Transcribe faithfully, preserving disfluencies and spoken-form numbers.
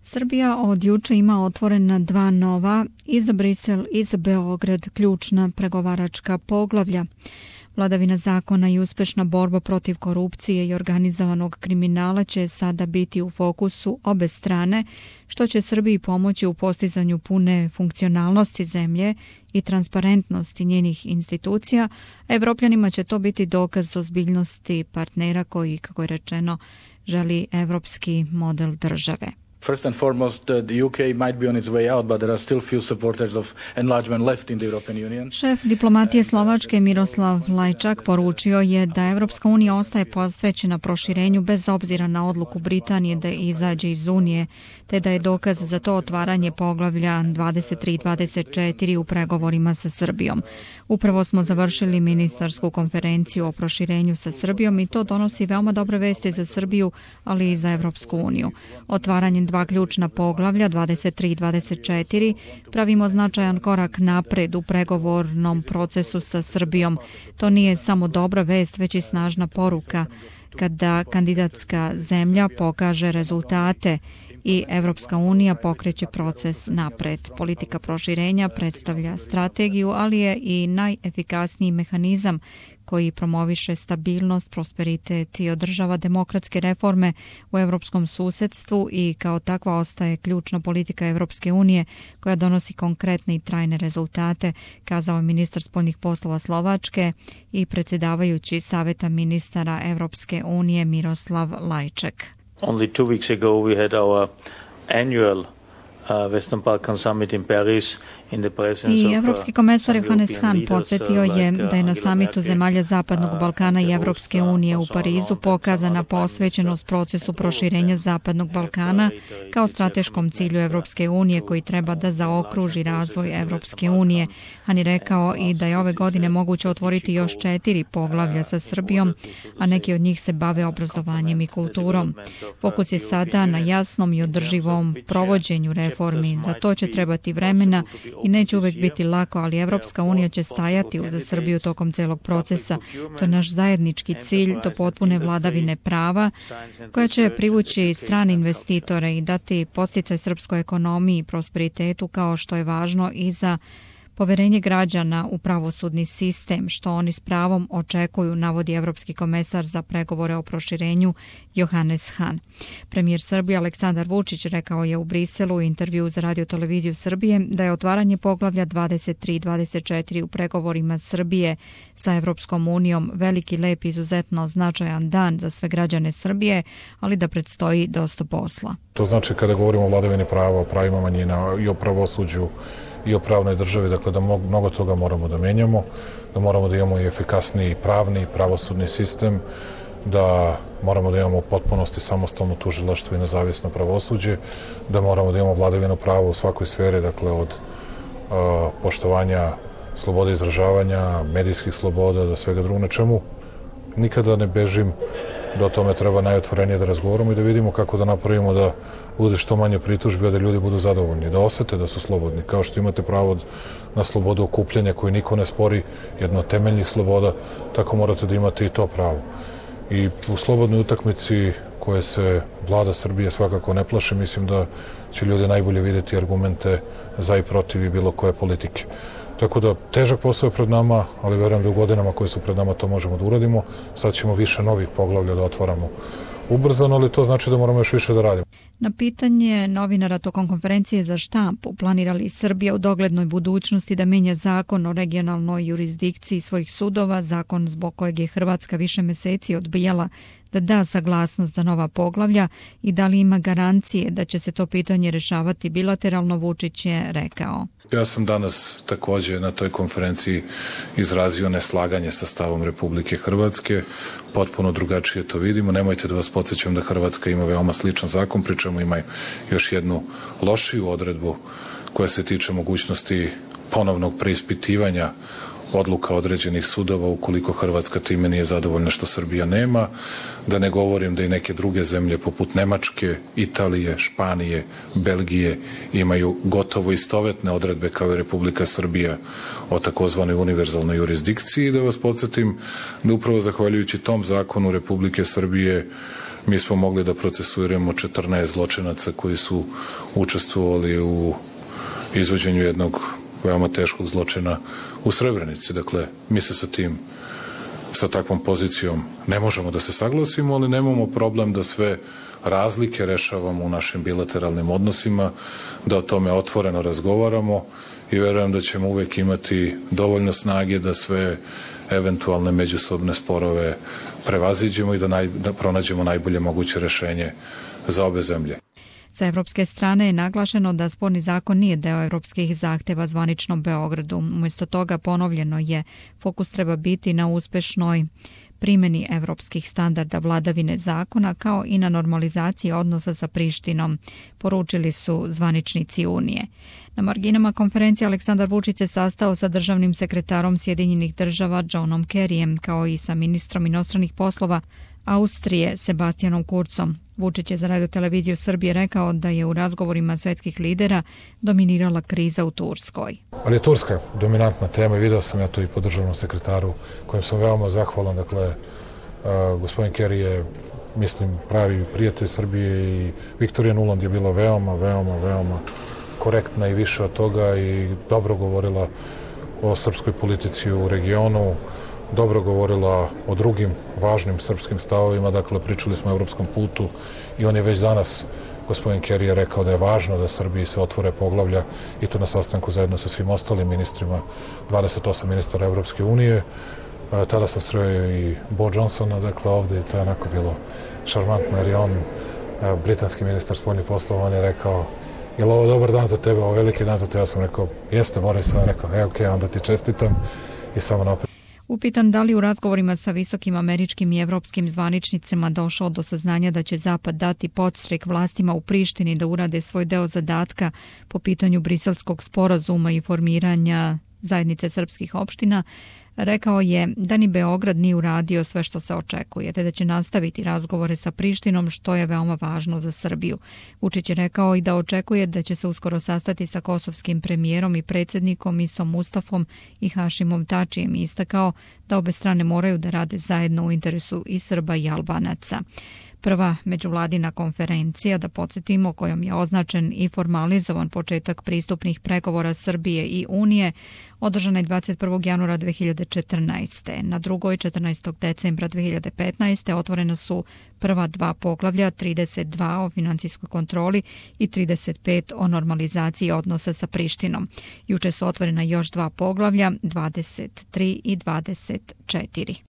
Srbija od juče ima otvorena dva nova i za Brisel i za Beograd ključna pregovaračka poglavlja. Vladavina zakona i uspešna borba protiv korupcije i organizovanog kriminala će sada biti u fokusu obe strane, što će Srbiji pomoći u postizanju pune funkcionalnosti zemlje i transparentnosti njenih institucija, a Evropljanima će to biti dokaz ozbiljnosti partnera koji, kako je rečeno, želi evropski model države. First and foremost, the U K might be on its way out, but there are still few supporters of enlargement left in the European Union. Šef diplomatije Slovačke Miroslav Lajčak poručio je da Evropska unija ostaje posvećena proširenju bez obzira na odluku Britanije da izađe iz Unije, te da je dokaz za to otvaranje poglavlja dvadeset tri i dvadeset četiri u pregovorima sa Srbijom. Upravo smo završili ministarsku konferenciju o proširenju sa Srbijom i to donosi veoma dobre vesti za Srbiju, ali i za Evropsku uniju. Otvaranjem dva ključna poglavlja, dvadeset tri i dvadeset četiri, pravimo značajan korak napred u pregovornom procesu sa Srbijom. To nije samo dobra vest, već i snažna poruka kada kandidatska zemlja pokaže rezultate i Evropska unija pokreće proces napred. Politika proširenja predstavlja strategiju, ali je i najefikasniji mehanizam koji promoviše stabilnost, prosperitet i održava demokratske reforme u evropskom susedstvu i kao takva ostaje ključna politika Evropske unije koja donosi konkretne i trajne rezultate, kazao je ministar spoljnih poslova Slovačke i predsjedavajući Saveta ministara Evropske unije Miroslav Lajček. Only two weeks ago we had our annual Uh, Western Balkan Summit in Paris in the presence I of evropski komesar Johannes Hahn podsjetio je da je na samitu zemalja Zapadnog Balkana i Evropske unije u Parizu pokazana posvećenost procesu proširenja Zapadnog Balkana kao strateškom cilju Evropske unije koji treba da zaokruži razvoj Evropske unije. Hahn je rekao i da je ove godine moguće otvoriti još četiri poglavlja sa Srbijom, a neki od njih se bave obrazovanjem i kulturom. Fokus je sada na jasnom i održivom provođenju reformi. Za to će trebati vremena i neće uvek biti lako, ali Evropska unija će stajati uza Srbiju tokom celog procesa. To je naš zajednički cilj do potpune vladavine prava, koja će privući strane investitore i dati podsticaj srpskoj ekonomiji i prosperitetu, kao što je važno i za poverenje građana u pravosudni sistem, što oni s pravom očekuju, navodi evropski komesar za pregovore o proširenju Johannes Hahn. Premijer Srbije Aleksandar Vučić rekao je u Briselu u intervjuu za Radio televiziju Srbije da je otvaranje poglavlja dvadeset tri i dvadeset četiri u pregovorima Srbije sa Evropskom unijom veliki, lep, izuzetno značajan dan za sve građane Srbije, ali da predstoji dosta posla. To znači kada govorimo o vladavini prava, o pravima manjina i o pravosuđu i o pravnoj državi, dakle da mnogo toga moramo da menjamo, da moramo da imamo i efikasniji pravni i pravosudni sistem, da moramo da imamo u potpunosti samostalno tužilaštvo i nezavisno pravosuđe, da moramo da imamo vladavinu prava u svakoj sferi, dakle od uh, poštovanja slobode izražavanja, medijskih sloboda, do svega drugog, na čemu nikada ne bežim da o tome treba najotvorenije da razgovaramo i da vidimo kako da napravimo da bude što manje pritužbi, a da ljudi budu zadovoljni, da osete da su slobodni. Kao što imate pravo na slobodu okupljanja koju niko ne spori, jedno od temeljnih sloboda, tako morate da imate i to pravo. I u slobodnoj utakmici koje se vlada Srbije svakako ne plaše, mislim da će ljudi najbolje videti argumente za i protiv i bilo koje politike. Tako da težak posao je pred nama, ali verujem da u godinama koje su pred nama to možemo da uradimo. Sad ćemo više novih poglavlja da otvaramo ubrzano, ali to znači da moramo još više da radimo. Na pitanje novinara tokom konferencije za štampu planira li Srbija u doglednoj budućnosti da menja zakon o regionalnoj jurisdikciji svojih sudova, zakon zbog kojeg je Hrvatska više meseci odbijala da da saglasnost za nova poglavlja i da li ima garancije da će se to pitanje rešavati bilateralno, Vučić je rekao. Ja sam danas takođe na toj konferenciji izrazio neslaganje sa stavom Republike Hrvatske. Potpuno drugačije to vidimo. Nemojte da vas podsjećam da Hrvatska ima veoma sličan zakon, pričamo ima još jednu lošiju odredbu koja se tiče mogućnosti ponovnog preispitivanja odluka određenih sudova ukoliko Hrvatska time nije zadovoljna, što Srbija nema. Da ne govorim da i neke druge zemlje poput Nemačke, Italije, Španije, Belgije imaju gotovo istovetne odredbe kao i Republika Srbija o takozvanoj univerzalnoj jurisdikciji. Da vas podsjetim da upravo zahvaljujući tom zakonu Republike Srbije mi smo mogli da procesuiramo četrnaest zločinaca koji su učestvovali u izvođenju jednog veoma teškog zločina u Srebrenici. Dakle, mi se sa tim, sa takvom pozicijom ne možemo da se saglasimo, ali nemamo problem da sve razlike rešavamo u našim bilateralnim odnosima, da o tome otvoreno razgovaramo i verujem da ćemo uvek imati dovoljno snage da sve eventualne međusobne sporove prevaziđemo i da, naj, da pronađemo najbolje moguće rešenje za obe zemlje. Sa evropske strane je naglašeno da sporni zakon nije deo evropskih zahteva zvaničnom Beogradu. Umjesto toga ponovljeno je fokus treba biti na uspešnoj primjeni evropskih standarda vladavine zakona kao i na normalizaciji odnosa sa Prištinom, poručili su zvaničnici Unije. Na marginama konferencije Aleksandar Vučić se sastao sa državnim sekretarom Sjedinjenih država Johnom Kerryjem kao i sa ministrom inostranih poslova Austrije Sebastianom Kurzom. Vučić je za Radio-televiziju Srbije rekao da je u razgovorima svetskih lidera dominirala kriza u Turskoj. Ali je Turska dominantna tema i video sam ja to i po državnom sekretaru kojem sam veoma zahvalan. Dakle, uh, gospodin Kerry je, mislim, pravi prijatelj Srbije i Viktorija Nuland je bila veoma, veoma, veoma korektna i više od toga i dobro govorila o srpskoj politici u regionu, dobro govorila o drugim važnim srpskim stavovima, dakle pričali smo o evropskom putu i on je već danas, gospodin Kerry je rekao da je važno da Srbiji se otvore poglavlja i to na sastanku zajedno sa svim ostalim ministrima, dvadeset osam ministara Evropske unije. Tada sam sreo i Bo Johnsona, dakle ovde i to je onako bilo šarmantno jer je on, britanski ministar spoljnih poslova, on je rekao je li ovo dobar dan za tebe, ovo veliki dan za tebe, ja sam rekao jeste, Boris, sam rekao e ok, onda ti čestitam i samo napred. Upitan da li u razgovorima sa visokim američkim i evropskim zvaničnicima došao do saznanja da će Zapad dati podstrek vlastima u Prištini da urade svoj deo zadatka po pitanju briselskog sporazuma i formiranja zajednice srpskih opština, rekao je da ni Beograd nije uradio sve što se očekuje, te da će nastaviti razgovore sa Prištinom, što je veoma važno za Srbiju. Vučić je rekao i da očekuje da će se uskoro sastati sa kosovskim premijerom i predsjednikom Isom Mustafom i Hašimom Tačijem i istakao da obe strane moraju da rade zajedno u interesu i Srba i Albanaca. Prva međuvladina konferencija, da podsjetimo, kojom je označen i formalizovan početak pristupnih pregovora Srbije i Unije, održana je dvadeset prvog januara dve hiljade četrnaeste. Na drugoj, četrnaestog decembra dve hiljade petnaeste. otvorena su prva dva poglavlja, trideset dva o financijskoj kontroli i trideset pet o normalizaciji odnosa sa Prištinom. Juče su otvorena još dva poglavlja, dvadeset tri i dvadeset četiri.